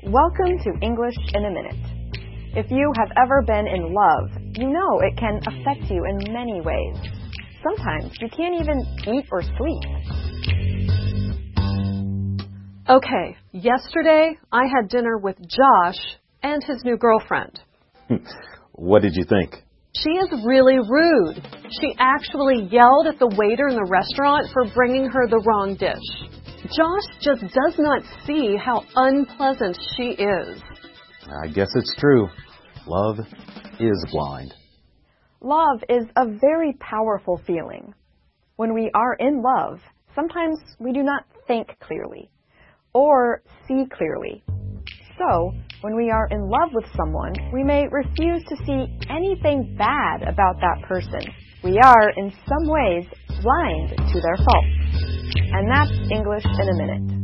Welcome to English in a Minute. If you have ever been in love, you know it can affect you in many ways. Sometimes you can't even eat or sleep. Okay, yesterday I had dinner with Josh and his new girlfriend. What did you think? She is really rude. She actually yelled at the waiter in the restaurant for bringing her the wrong dish. Josh just does not see how unpleasant she is. I guess it's true. Love is blind. Love is a very powerful feeling. When we are in love, sometimes we do not think clearly or see clearly. So, when we are in love with someone, we may refuse to see anything bad about that person. We are, in some ways, blind to their faults. And that's English in a Minute.